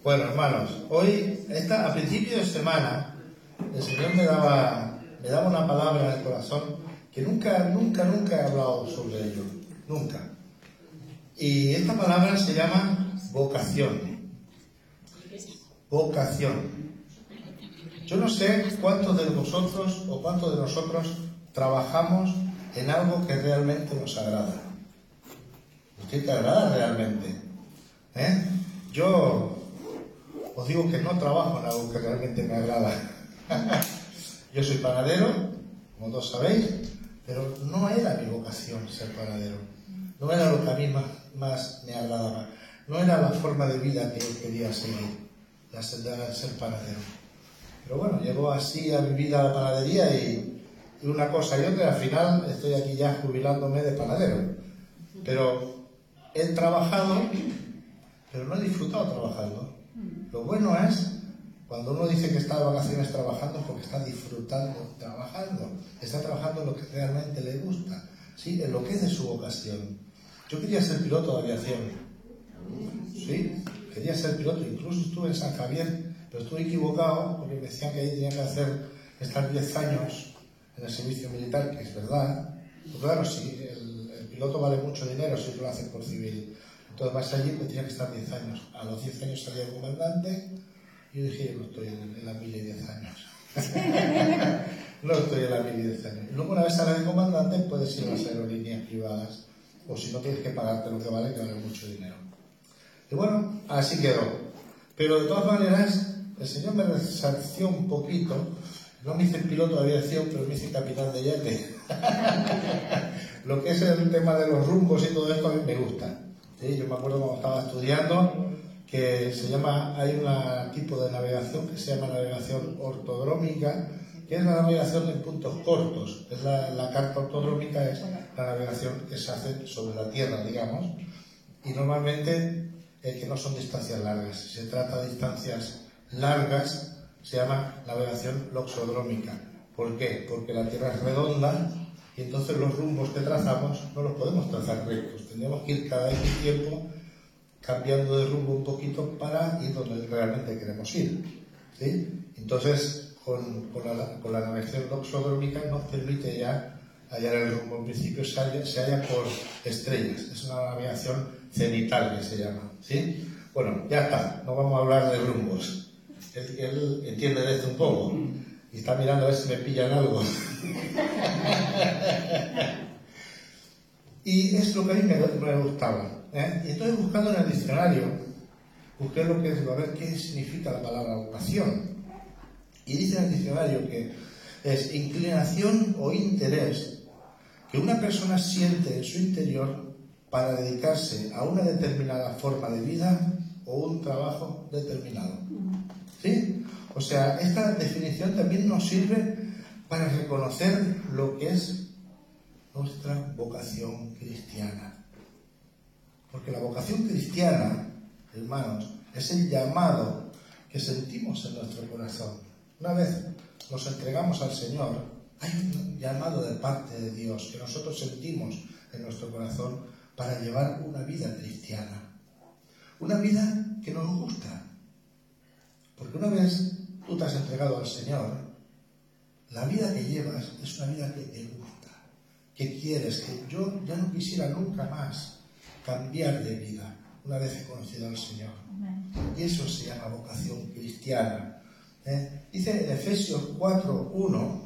Bueno, hermanos, hoy, a principio de semana, el Señor me daba una palabra en el corazón que nunca he hablado sobre ello. Nunca. Y esta palabra se llama vocación. Vocación. Yo no sé cuántos de vosotros o cuántos de nosotros trabajamos en algo que realmente nos agrada. ¿Qué te agrada realmente? Yo os digo que no trabajo en algo que realmente me agrada. Yo soy panadero, como todos sabéis, pero no era mi vocación ser panadero. No era lo que a mí más me agradaba. No era la forma de vida que yo quería seguir, la senda de ser panadero. Pero bueno, llegó así a mi vida la panadería y una cosa y otra, al final estoy aquí ya jubilándome de panadero. Pero he trabajado, pero no he disfrutado trabajando. Lo bueno es cuando uno dice que está de vacaciones trabajando porque está disfrutando trabajando. Está trabajando en lo que realmente le gusta, ¿sí? En lo que es de su vocación. Yo quería ser piloto de aviación. Sí, quería ser piloto. Incluso estuve en San Javier, pero estuve equivocado porque me decían que ahí tenía que estar 10 años en el servicio militar, que es verdad. Pues claro, sí, el piloto vale mucho dinero si lo hace por civil. Entonces vas allí, pues tenía que estar 10 años. A los 10 años salía el comandante y yo dije, yo no estoy en la mili 10 años. No estoy en la mili 10 años. Y luego una vez sales de comandante puedes ir a las aerolíneas privadas, o si no tienes que pagarte lo que vale mucho dinero. Y bueno, así quedó. Pero de todas maneras, el Señor me resarció un poquito. No me hice piloto de aviación, pero me hice capitán de yate. Lo que es el tema de los rumbos y todo esto a mí me gusta. ¿Sí? Yo me acuerdo cuando estaba estudiando que hay un tipo de navegación que se llama navegación ortodrómica, que es la navegación en puntos cortos. Es la carta ortodrómica es la navegación que se hace sobre la tierra, digamos, y normalmente que no son distancias largas. Si se trata de distancias largas, se llama navegación loxodrómica. ¿Por qué? Porque la tierra es redonda y entonces los rumbos que trazamos no los podemos trazar rectos. Tendríamos que ir cada X tiempo cambiando de rumbo un poquito para ir donde realmente queremos ir. ¿Sí? Entonces, con la navegación loxodrómica nos permite ya hallar el rumbo. En principio se halla por estrellas. Es una navegación cenital que se llama. ¿Sí? Bueno, ya está. No vamos a hablar de rumbos. Él entiende de esto un poco y está mirando a ver si me pillan algo. Y es lo que a mí me gustaba. Y entonces, buscando en el diccionario, busqué lo que es, a ver qué significa la palabra vocación. Y dice en el diccionario que es inclinación o interés que una persona siente en su interior para dedicarse a una determinada forma de vida o un trabajo determinado. ¿Sí? O sea, esta definición también nos sirve para reconocer lo que es nuestra vocación cristiana. Porque la vocación cristiana, hermanos, es el llamado que sentimos en nuestro corazón. Una vez nos entregamos al Señor, hay un llamado de parte de Dios que nosotros sentimos en nuestro corazón para llevar una vida cristiana. Una vida que nos gusta. Porque una vez tú te has entregado al Señor, la vida que llevas es una vida que te gusta, que quieres, que yo ya no quisiera nunca más cambiar de vida una vez he conocido al Señor. Y eso se llama vocación cristiana. Dice en Efesios 4:1,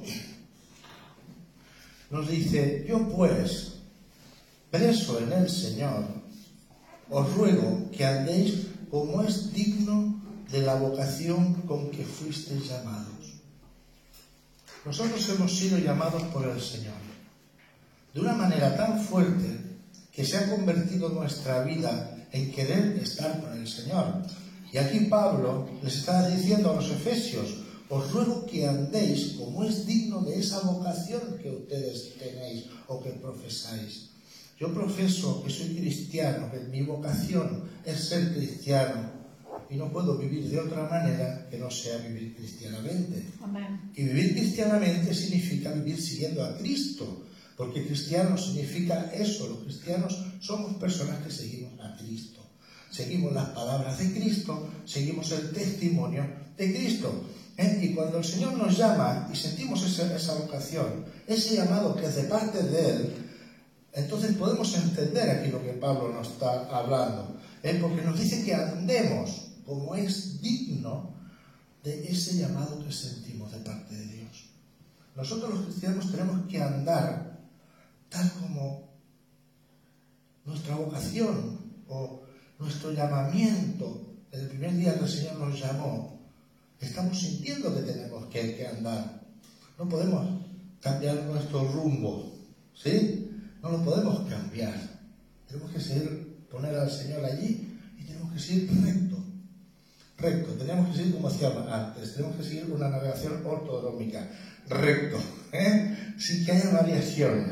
nos dice, yo pues, preso en el Señor, os ruego que andéis como es digno de la vocación con que fuisteis llamados. Nosotros hemos sido llamados por el Señor de una manera tan fuerte que se ha convertido nuestra vida en querer estar con el Señor. Y aquí Pablo les está diciendo a los efesios, os ruego que andéis como es digno de esa vocación que ustedes tenéis o que profesáis. Yo profeso que soy cristiano, que mi vocación es ser cristiano. Y no puedo vivir de otra manera que no sea vivir cristianamente. Amén. Y vivir cristianamente significa vivir siguiendo a Cristo, porque cristiano significa eso. Los cristianos somos personas que seguimos a Cristo. seguimos las palabras de Cristo, seguimos el testimonio de Cristo. Y cuando el Señor nos llama y sentimos esa vocación, ese llamado que es de parte de Él, entonces podemos entender aquí lo que Pablo nos está hablando, porque nos dice que andemos como es digno de ese llamado que sentimos de parte de Dios. Nosotros los cristianos tenemos que andar tal como nuestra vocación o nuestro llamamiento, el primer día que el Señor nos llamó, estamos sintiendo que tenemos que andar. No podemos cambiar nuestro rumbo, ¿sí? No lo podemos cambiar. Tenemos que seguir, poner al Señor allí y tenemos que seguir recto. Tenemos que seguir como hacíamos antes. Tenemos que seguir una navegación ortodrómica, recto, sin que haya variaciones.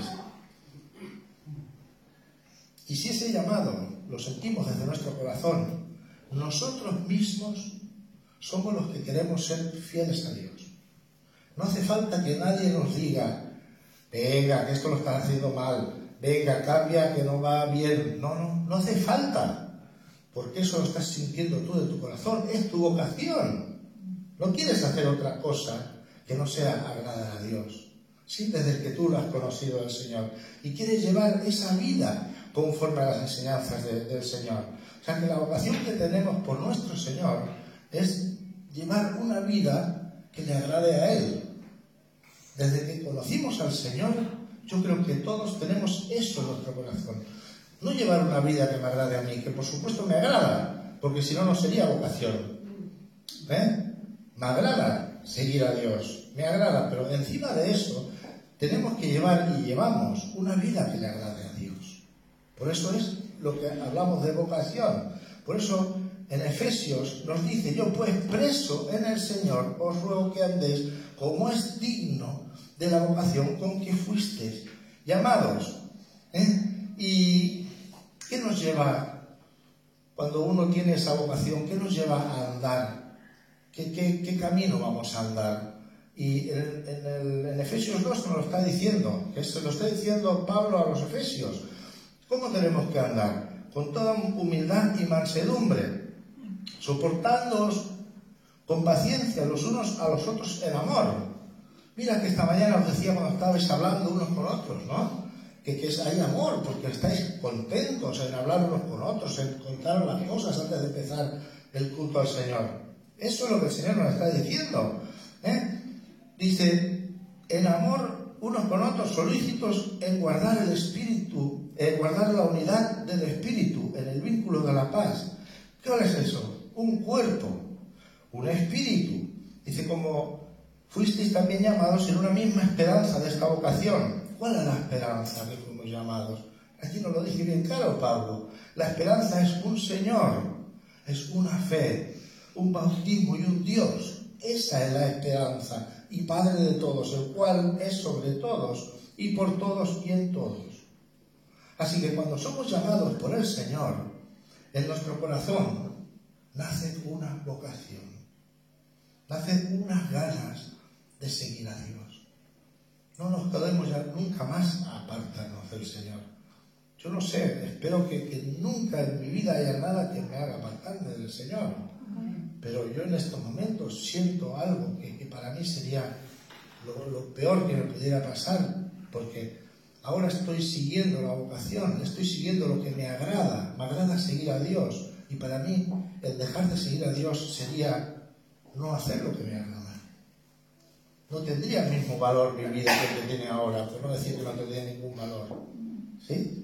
Y si ese llamado lo sentimos desde nuestro corazón, nosotros mismos somos los que queremos ser fieles a Dios. No hace falta que nadie nos diga: venga, que esto lo estás haciendo mal, venga, cambia, que no va bien. No hace falta, porque eso lo estás sintiendo tú de tu corazón, es tu vocación. No quieres hacer otra cosa que no sea agradar a Dios. Sí, desde que tú lo has conocido al Señor y quieres llevar esa vida conforme a las enseñanzas del Señor. O sea que la vocación que tenemos por nuestro Señor es llevar una vida que le agrade a Él. Desde que conocimos al Señor, yo creo que todos tenemos eso en nuestro corazón. No llevar una vida que me agrade a mí, que por supuesto me agrada, porque si no, no sería vocación. Me agrada seguir a Dios, me agrada, pero encima de eso tenemos que llevar y llevamos una vida que le agrade a Dios. Por eso es lo que hablamos de vocación. Por eso en Efesios nos dice: yo pues preso en el Señor os ruego que andéis como es digno de la vocación con que fuisteis llamados. ¿Y qué nos lleva cuando uno tiene esa vocación? ¿Qué nos lleva a andar? ¿Qué camino vamos a andar? Y en Efesios 2 nos lo está diciendo, que se lo está diciendo Pablo a los Efesios. ¿Cómo tenemos que andar? Con toda humildad y mansedumbre, soportándoos con paciencia los unos a los otros en amor. Mira que esta mañana os decía cuando estabais hablando unos con otros, ¿no? Que hay amor, porque estáis contentos en hablar unos con otros, en contar las cosas antes de empezar el culto al Señor. Eso es lo que el Señor nos está diciendo. Dice: en amor unos con otros, solícitos en guardar el espíritu, guardar la unidad del espíritu, en el vínculo de la paz. ¿Qué es eso? Un cuerpo, un espíritu. Dice: como fuisteis también llamados en una misma esperanza de esta vocación. ¿Cuál es la esperanza que fuimos llamados? Aquí nos lo dice bien claro Pablo. La esperanza es un Señor, es una fe, un bautismo y un Dios. Esa es la esperanza, y Padre de todos, el cual es sobre todos y por todos y en todos. Así que cuando somos llamados por el Señor, en nuestro corazón nace una vocación, nacen unas ganas de seguir a Dios. No nos podemos ya nunca más apartarnos del Señor. Yo no sé, espero que nunca en mi vida haya nada que me haga apartarme del Señor. Pero yo en estos momentos siento algo que para mí sería lo peor que me pudiera pasar, porque ahora estoy siguiendo la vocación, estoy siguiendo lo que me agrada seguir a Dios, y para mí el dejar de seguir a Dios sería no hacer lo que me agrada. No tendría el mismo valor mi vida que tiene ahora, por no decir que no tendría ningún valor. ¿Sí?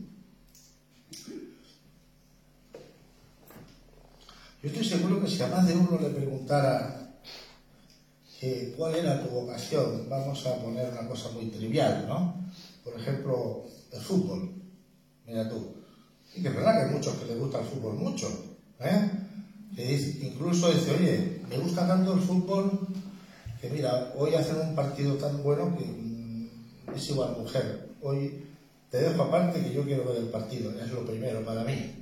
Yo estoy seguro que si a más de uno le preguntara cuál era tu vocación, vamos a poner una cosa muy trivial, ¿no? Por ejemplo, el fútbol. Mira tú. Y que es verdad que hay muchos que les gusta el fútbol mucho, que incluso dice: oye, me gusta tanto el fútbol que mira, hoy hacen un partido tan bueno que es igual mujer. Hoy te dejo aparte que yo quiero ver el partido, es lo primero para mí.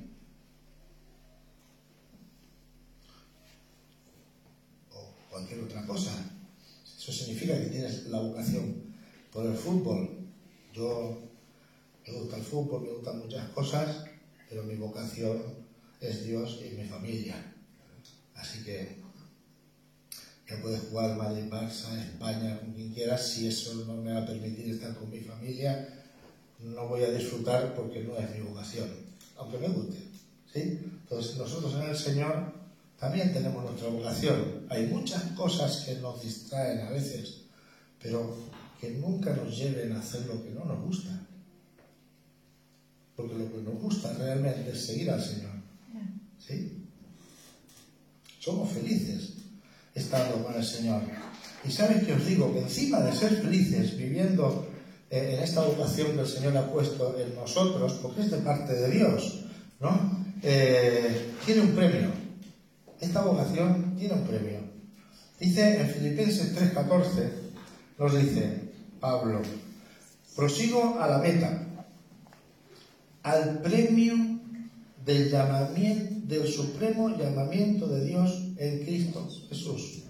Cualquier otra cosa. Eso significa que tienes la vocación por el fútbol. Yo me gusta el fútbol, me gustan muchas cosas, pero mi vocación es Dios y mi familia. Así que puede jugar Madrid, Barça, España, con quien quiera. Si eso no me va a permitir estar con mi familia, no voy a disfrutar porque no es mi vocación, aunque me guste, ¿sí? Entonces nosotros en el Señor también tenemos nuestra vocación. Hay muchas cosas que nos distraen a veces, pero que nunca nos lleven a hacer lo que no nos gusta. Porque lo que nos gusta realmente es seguir al Señor, ¿sí? Somos felices estando con el Señor. Y ¿sabes qué os digo? Que encima de ser felices viviendo en esta vocación que el Señor ha puesto en nosotros, porque es de parte de Dios, ¿no? Tiene un premio. Esta vocación tiene un premio. Dice en Filipenses 3:14, nos dice Pablo: prosigo a la meta, al premio del llamamiento, del supremo llamamiento de Dios en Cristo Jesús.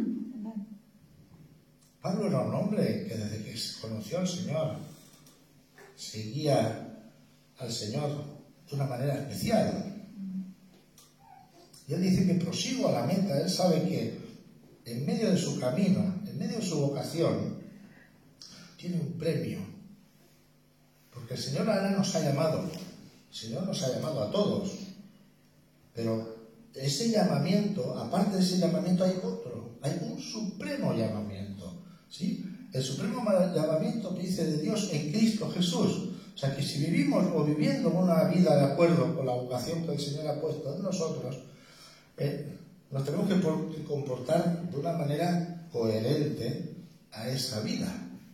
Pablo era un hombre que desde que conoció al Señor seguía al Señor de una manera especial. Y él dice que prosigo a la meta. Él sabe que en medio de su camino, en medio de su vocación, tiene un premio. Porque el Señor ahora nos ha llamado. El Señor nos ha llamado a todos. Pero ese llamamiento, aparte de ese llamamiento hay otro. Hay un supremo llamamiento, ¿sí? El supremo llamamiento que dice de Dios en Cristo Jesús. O sea que si vivimos o viviendo una vida de acuerdo con la vocación que el Señor ha puesto en nosotros, nos tenemos que comportar de una manera coherente a esa vida.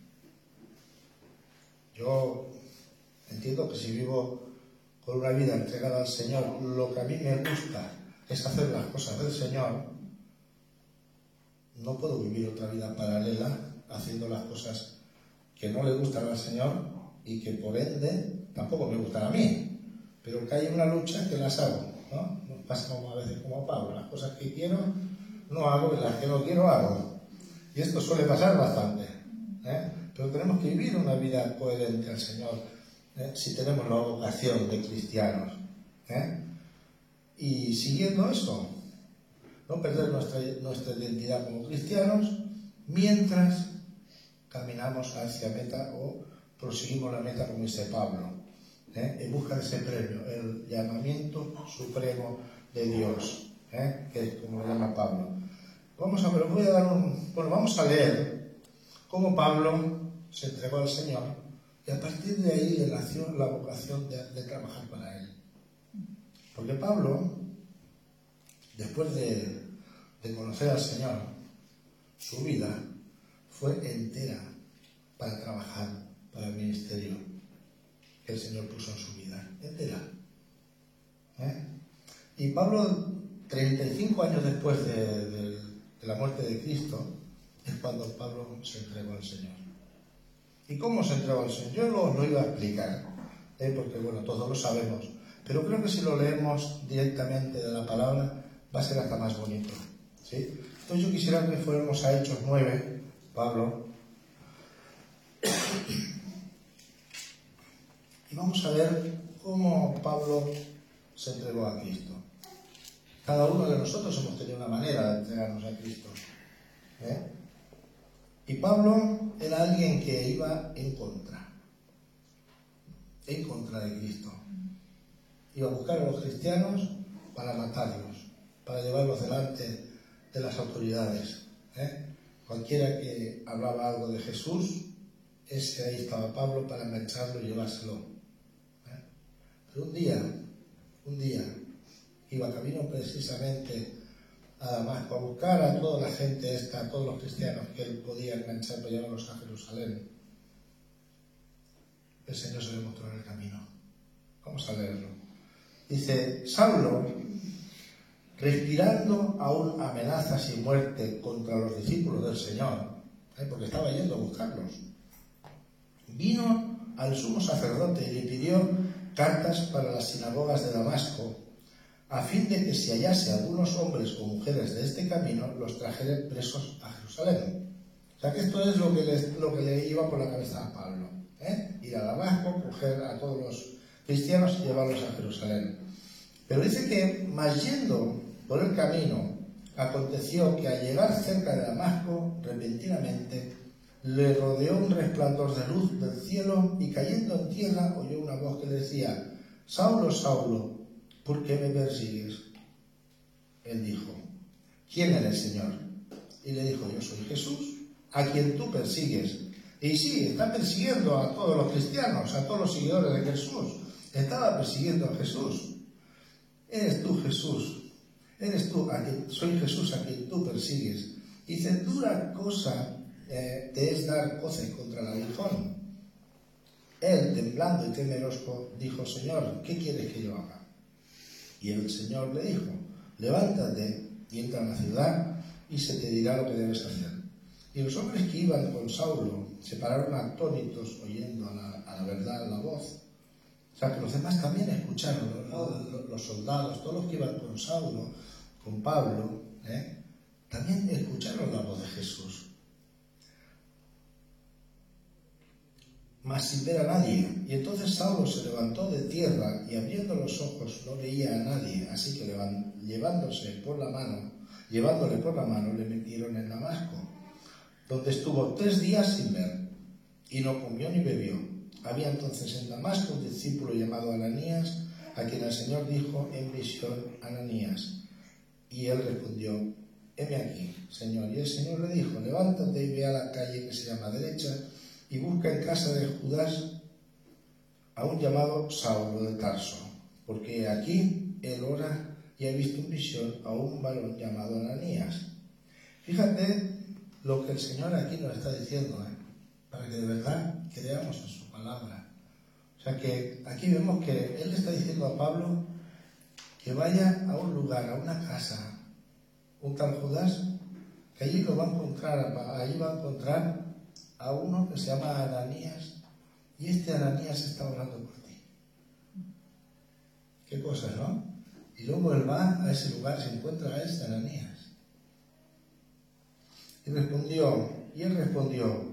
Yo entiendo que si vivo con una vida entregada al Señor, lo que a mí me gusta es hacer las cosas del Señor, no puedo vivir otra vida paralela haciendo las cosas que no le gustan al Señor y que por ende tampoco me gustan a mí, pero que hay una lucha que las hago, ¿no? Nos pasa como a veces como a Pablo, las cosas que quiero no hago y las que no quiero hago, y esto suele pasar bastante, pero tenemos que vivir una vida coherente al Señor, si tenemos la vocación de cristianos, y siguiendo eso, no perder nuestra identidad como cristianos mientras caminamos hacia meta o proseguimos la meta, como dice Pablo, en busca de ese premio, el llamamiento supremo de Dios, que es como lo llama Pablo. Vamos a leer cómo Pablo se entregó al Señor y a partir de ahí le nació la vocación de trabajar para Él. Porque Pablo, después de conocer al Señor, su vida fue entera para trabajar para el ministerio que el Señor puso en su vida, entera. Y Pablo, 35 años después de la muerte de Cristo, es cuando Pablo se entregó al Señor. ¿Y cómo se entregó al Señor? Yo no os lo iba a explicar, porque bueno, todos lo sabemos, pero creo que si lo leemos directamente de la palabra va a ser hasta más bonito, ¿sí? Entonces yo quisiera que fuéramos a Hechos 9, Pablo, y vamos a ver cómo Pablo se entregó a Cristo. Cada uno de nosotros hemos tenido una manera de entregarnos a Cristo, Y Pablo era alguien que iba en contra de Cristo. Iba a buscar a los cristianos para matarlos, para llevarlos delante de las autoridades. Cualquiera que hablaba algo de Jesús, ahí estaba Pablo para engancharlo y llevárselo. Pero un día, iba camino precisamente a Damasco a buscar a toda la gente a todos los cristianos que él podía enganchar para llevarlos a Jerusalén. El Señor se le mostró en el camino. Vamos a leerlo. Dice: Saulo, respirando aún amenazas y muerte contra los discípulos del Señor, porque estaba yendo a buscarlos, vino al sumo sacerdote y le pidió cartas para las sinagogas de Damasco, a fin de que si hallase algunos hombres o mujeres de este camino, los trajeren presos a Jerusalén. O sea que esto es lo que le iba por la cabeza a Pablo, ir a Damasco, coger a todos los cristianos y llevarlos a Jerusalén. Pero dice que, más yendo por el camino, aconteció que al llegar cerca de Damasco, repentinamente, le rodeó un resplandor de luz del cielo y cayendo en tierra oyó una voz que le decía: Saulo, Saulo, ¿por qué me persigues? Él dijo: ¿Quién eres, Señor? Y le dijo: yo soy Jesús, a quien tú persigues. Y sí, está persiguiendo a todos los cristianos, a todos los seguidores de Jesús. Estaba persiguiendo a Jesús. Eres tú, Jesús. Eres tú, soy Jesús a quien tú persigues. Y dice: dura cosa te es dar coces contra el aguijón. Él, temblando y temeroso, dijo: Señor, ¿qué quieres que yo haga? Y el Señor le dijo: levántate y entra en la ciudad y se te dirá lo que debes hacer. Y los hombres que iban con Saulo se pararon atónitos oyendo a la verdad la voz. O sea, que los demás también escucharon, los soldados, todos los que iban con Saulo, con Pablo, también escucharon la voz de Jesús. Mas sin ver a nadie. Y entonces Saulo se levantó de tierra y abriendo los ojos no veía a nadie. Así que llevándole por la mano, le metieron en Damasco, donde estuvo 3 días sin ver, y no comió ni bebió. Había entonces en Damasco un discípulo llamado Ananías, a quien el Señor dijo en visión: Ananías. Y él respondió: heme aquí, Señor. Y el Señor le dijo: levántate y ve a la calle que se llama Derecha, y busca en casa de Judas a un llamado Saulo de Tarso, porque aquí él ora y ha visto en visión a un varón llamado Ananías. Fíjate lo que el Señor aquí nos está diciendo, para que de verdad creamos en su palabra. O sea que aquí vemos que Él le está diciendo a Pablo que vaya a un lugar, a una casa, un tal Judas, que allí lo va a encontrar a uno que se llama Ananías, y este Ananías está orando por ti. Qué cosa, ¿no? Y luego él va a ese lugar, se encuentra a este Ananías. Y él respondió: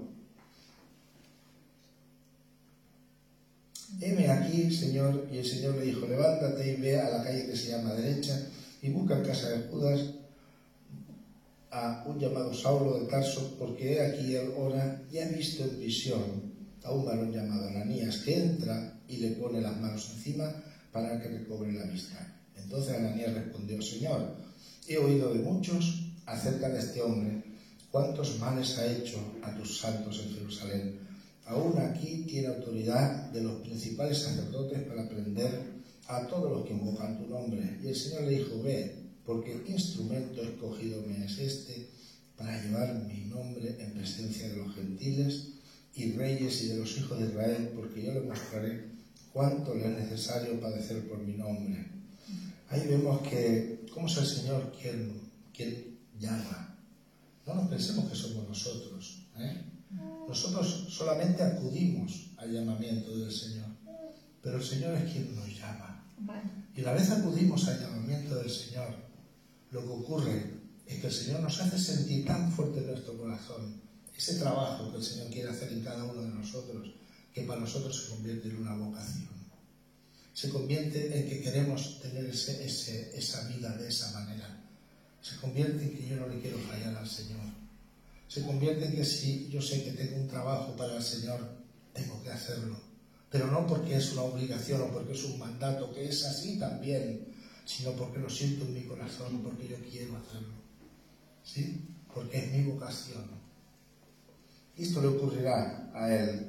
heme aquí, Señor. Y el Señor le dijo: levántate y ve a la calle que se llama Derecha, y busca en casa de Judas a un llamado Saulo de Tarso, porque he aquí él ora y ha visto en visión a un varón llamado Ananías, que entra y le pone las manos encima para que recobre la vista. Entonces Ananías respondió: Señor, he oído de muchos acerca de este hombre, cuántos males ha hecho a tus santos en Jerusalén. Aún aquí tiene autoridad de los principales sacerdotes para prender a todos los que invocan tu nombre. Y el Señor le dijo: ve, porque instrumento escogido me es este para llevar mi nombre en presencia de los gentiles y reyes y de los hijos de Israel, porque yo le mostraré cuánto le es necesario padecer por mi nombre. Ahí vemos que cómo es el Señor quien llama. No nos pensemos que somos nosotros, Nosotros solamente acudimos al llamamiento del Señor, pero el Señor es quien nos llama. Y a la vez acudimos al llamamiento del Señor, lo que ocurre es que el Señor nos hace sentir tan fuerte en nuestro corazón ese trabajo que el Señor quiere hacer en cada uno de nosotros, que para nosotros se convierte en una vocación. Se convierte en que queremos tener esa vida de esa manera. Se convierte en que yo no le quiero fallar al Señor. Se convierte en que si yo sé que tengo un trabajo para el Señor, tengo que hacerlo. Pero no porque es una obligación o porque es un mandato, que es así también, sino porque lo siento en mi corazón, porque yo quiero hacerlo. ¿Sí? Porque es mi vocación. Y esto le ocurrirá a él.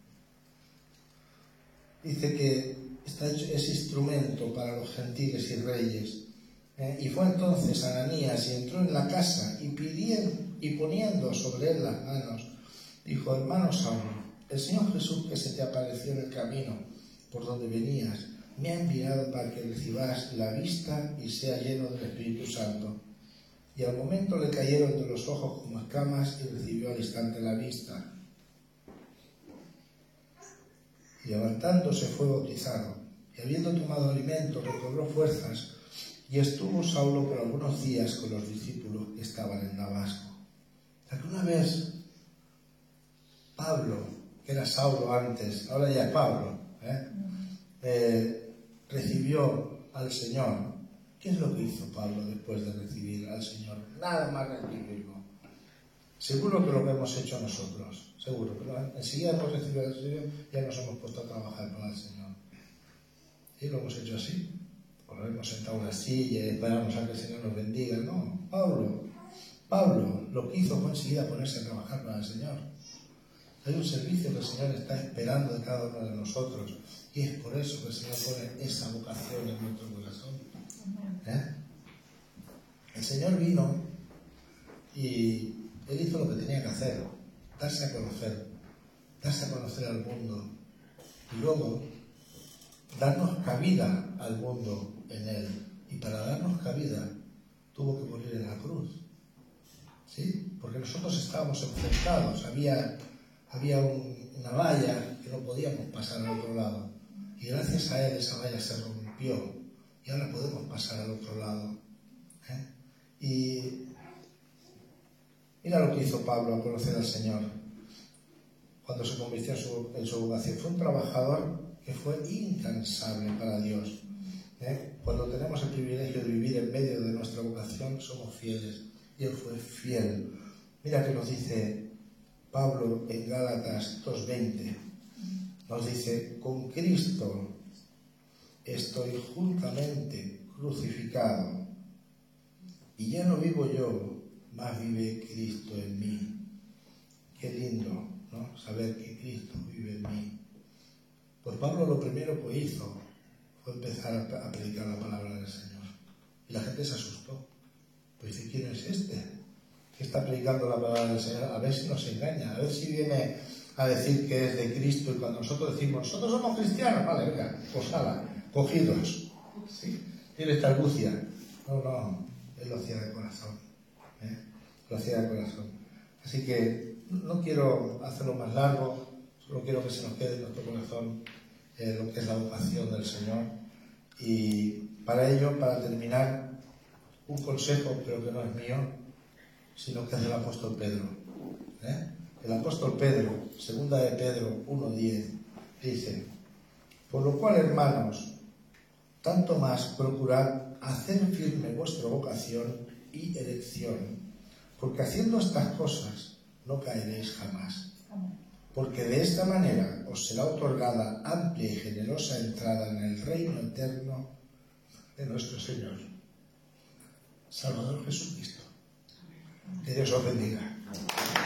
Dice que está hecho ese instrumento para los gentiles y reyes. Y fue entonces Ananías y entró en la casa y poniendo sobre él las manos, dijo: hermano Saulo, el Señor Jesús que se te apareció en el camino por donde venías, me ha enviado para que recibas la vista y sea lleno del Espíritu Santo. Y al momento le cayeron de los ojos como escamas y recibió al instante la vista. Y levantándose fue bautizado, y habiendo tomado alimento recobró fuerzas, y estuvo Saulo por algunos días con los discípulos que estaban en Damasco. O sea que una vez Pablo, que era Saulo antes, ahora ya es Pablo, recibió al Señor. ¿Qué es lo que hizo Pablo después de recibir al Señor? Nada más recibirlo. Seguro que lo que hemos hecho nosotros, seguro, pero enseguida hemos recibido al Señor, ya nos hemos puesto a trabajar con el Señor. ¿Y lo hemos hecho así? O lo hemos sentado en una silla y esperamos a que el Señor nos bendiga. No, Pablo lo que hizo fue enseguida ponerse a trabajar con el Señor. Hay un servicio que el Señor está esperando de cada uno de nosotros, y es por eso que el Señor pone esa vocación en nuestro corazón. El Señor vino y Él hizo lo que tenía que hacer, darse a conocer al mundo, y luego darnos cabida al mundo en Él. Y para darnos cabida tuvo que morir en la cruz, ¿sí? Porque nosotros estábamos enfrentados, había una valla que no podíamos pasar al otro lado, y gracias a Él esa valla se rompió y ahora podemos pasar al otro lado. Y mira lo que hizo Pablo al conocer al Señor cuando se convirtió en su vocación. Fue un trabajador que fue incansable para Dios. Cuando tenemos el privilegio de vivir en medio de nuestra vocación, somos fieles, y Él fue fiel. Mira que nos dice Pablo en Gálatas 2:20, nos dice: con Cristo estoy juntamente crucificado, y ya no vivo yo, mas vive Cristo en mí. Qué lindo, ¿no? Saber que Cristo vive en mí. Pues Pablo lo primero que hizo fue empezar a predicar la palabra del Señor. Y la gente se asustó. Pues dice: ¿quién es este que está predicando la palabra del Señor? A ver si nos engaña, a ver si viene a decir que es de Cristo, y cuando nosotros decimos: nosotros somos cristianos, vale, venga, pues ala, cogidos. ¿Sí? Tiene esta argucia. No, Él lo hacía de corazón. Lo hacía de corazón. Así que no quiero hacerlo más largo, solo quiero que se nos quede en nuestro corazón lo que es la vocación del Señor. Y para ello, para terminar, un consejo, pero que no es mío, sino que es del apóstol Pedro. El apóstol Pedro, segunda de Pedro 1:10, dice: por lo cual, hermanos, tanto más procurad hacer firme vuestra vocación y elección, porque haciendo estas cosas no caeréis jamás. Porque de esta manera os será otorgada amplia y generosa entrada en el reino eterno de nuestro Señor Salvador Jesucristo. Que Dios os bendiga.